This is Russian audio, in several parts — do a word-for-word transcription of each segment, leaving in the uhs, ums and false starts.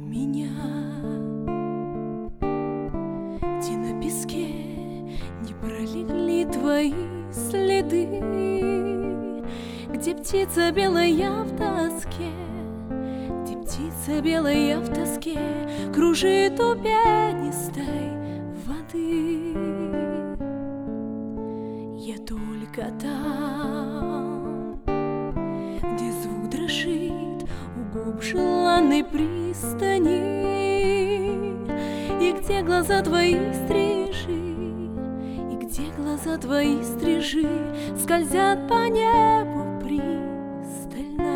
меня, где на песке не пролегли твои следы, где птица белая в тоске, где птица белая в тоске кружит у пенистой воды. Я только там, где звук дрожит у губ желанной пристани, и где глаза твои стрижи, и где глаза твои стрижи скользят по небу пристально.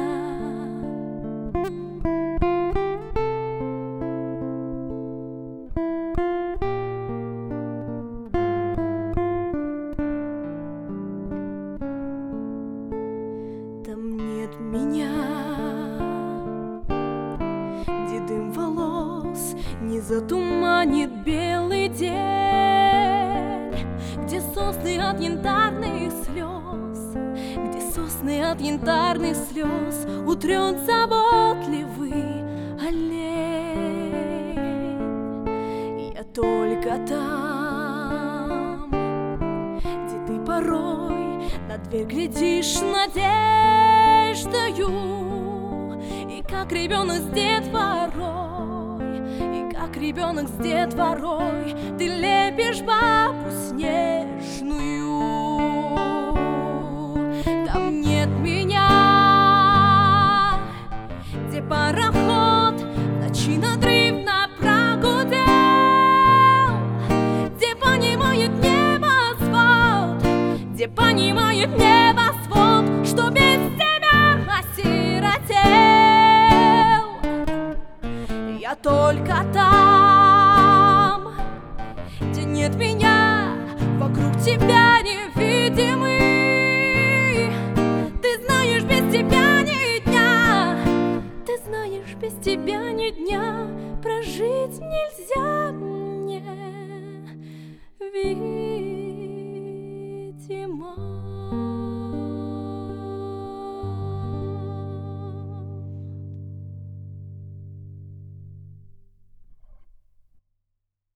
Там нет меня, где дым волос не затуманит белый день, где сосны от янтарных слез, где сосны от янтарных слез утрет заботливый олень. Я только там, где ты порой на дверь глядишь надеждою, и как ребенок с детворой, и как ребенок с детворой ты лепишь бабу снежную. Там нет меня, где пароход в ночи надрывно прогудел, где понимает небосвод, где понимает небосвод, что без тебя осиротел. Я только там, где нет меня, вокруг тебя невидимый. Ты знаешь, без тебя ни дня, ты знаешь, без тебя ни дня прожить нельзя мне.